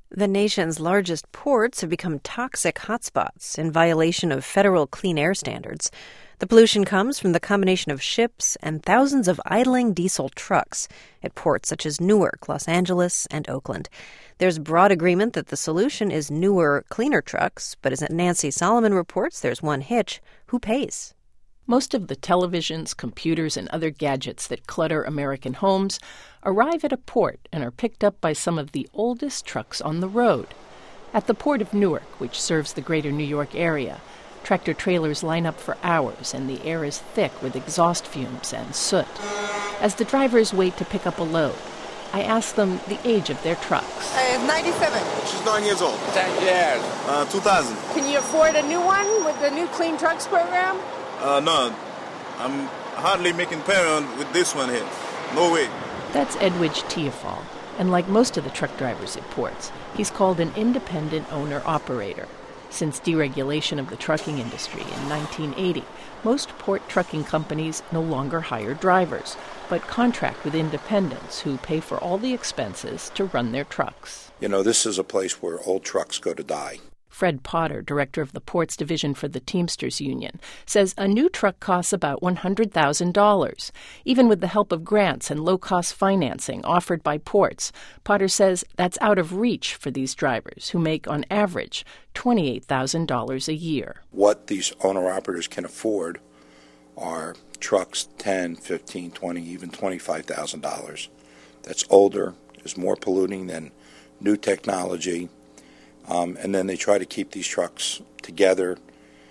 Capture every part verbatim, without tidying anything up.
The nation's largest ports have become toxic hotspots in violation of federal clean air standards. The pollution comes from the combination of ships and thousands of idling diesel trucks at ports such as Newark, Los Angeles, and Oakland. There's broad agreement that the solution is newer, cleaner trucks, but as Nancy Solomon reports, there's one hitch. Who pays? Most of the televisions, computers, and other gadgets that clutter American homes arrive at a port and are picked up by some of the oldest trucks on the road. At the Port of Newark, which serves the greater New York area, tractor-trailers line up for hours, and the air is thick with exhaust fumes and soot. As the drivers wait to pick up a load, I ask them the age of their trucks. Uh, ninety-seven. She's nine years old. Ten years. Uh, two thousand. Can you afford a new one with the new Clean Trucks program? Uh, no. I'm hardly making payment with this one here. No way. That's Edwidge Teofal, and like most of the truck drivers at ports, he's called an independent owner-operator. Since deregulation of the trucking industry in nineteen eighty, most port trucking companies no longer hire drivers, but contract with independents who pay for all the expenses to run their trucks. You know, this is a place where old trucks go to die. Fred Potter, director of the Ports Division for the Teamsters Union, says a new truck costs about one hundred thousand dollars. Even with the help of grants and low-cost financing offered by ports, Potter says that's out of reach for these drivers, who make, on average, twenty-eight thousand dollars a year. What these owner-operators can afford are trucks ten, fifteen, twenty, even twenty-five thousand dollars. That's older, is more polluting than new technology. Um, and then they try to keep these trucks together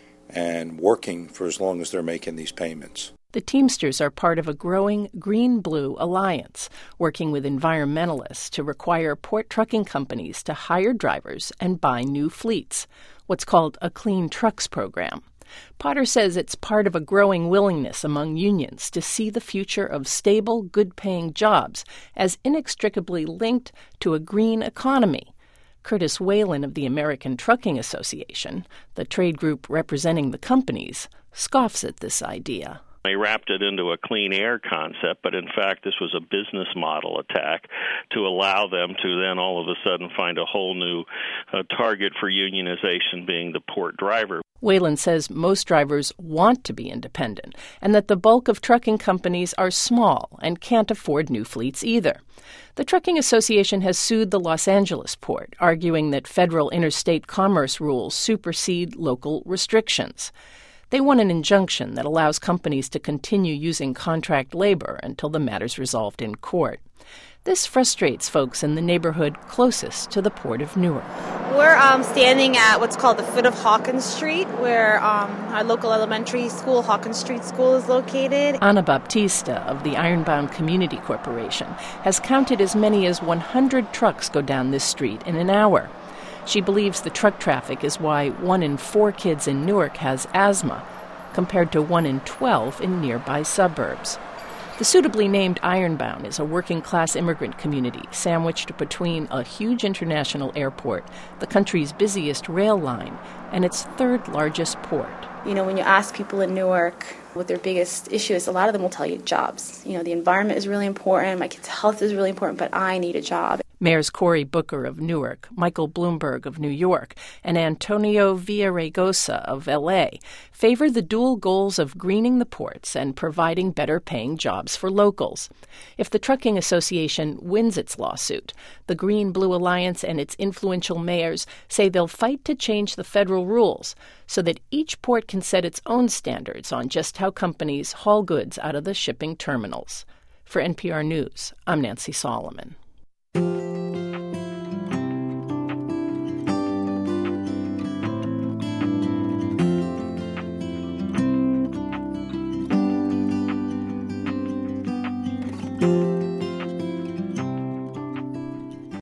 and working for as long as they're making these payments. The Teamsters are part of a growing Green-Blue Alliance, working with environmentalists to require port trucking companies to hire drivers and buy new fleets, what's called a Clean Trucks program. Potter says it's part of a growing willingness among unions to see the future of stable, good-paying jobs as inextricably linked to a green economy. Curtis Whalen of the American Trucking Association, the trade group representing the companies, scoffs at this idea. They wrapped it into a clean air concept, but in fact this was a business model attack to allow them to then all of a sudden find a whole new uh, target for unionization, being the port driver. Whalen says most drivers want to be independent and that the bulk of trucking companies are small and can't afford new fleets either. The Trucking Association has sued the Los Angeles port, arguing that federal interstate commerce rules supersede local restrictions. They want an injunction that allows companies to continue using contract labor until the matter's resolved in court. This frustrates folks in the neighborhood closest to the Port of Newark. We're um, standing at what's called the foot of Hawkins Street, where um, our local elementary school, Hawkins Street School, is located. Ana Baptista of the Ironbound Community Corporation has counted as many as one hundred trucks go down this street in an hour. She believes the truck traffic is why one in four kids in Newark has asthma, compared to one in twelve in nearby suburbs. The suitably named Ironbound is a working-class immigrant community sandwiched between a huge international airport, the country's busiest rail line, and its third-largest port. You know, when you ask people in Newark what their biggest issue is, a lot of them will tell you jobs. You know, the environment is really important, my kids' health is really important, but I need a job. Mayors Cory Booker of Newark, Michael Bloomberg of New York, and Antonio Villaraigosa of L A favor the dual goals of greening the ports and providing better-paying jobs for locals. If the Trucking Association wins its lawsuit, the Green-Blue Alliance and its influential mayors say they'll fight to change the federal rules so that each port can set its own standards on just how companies haul goods out of the shipping terminals. For N P R News, I'm Nancy Solomon. Thank you.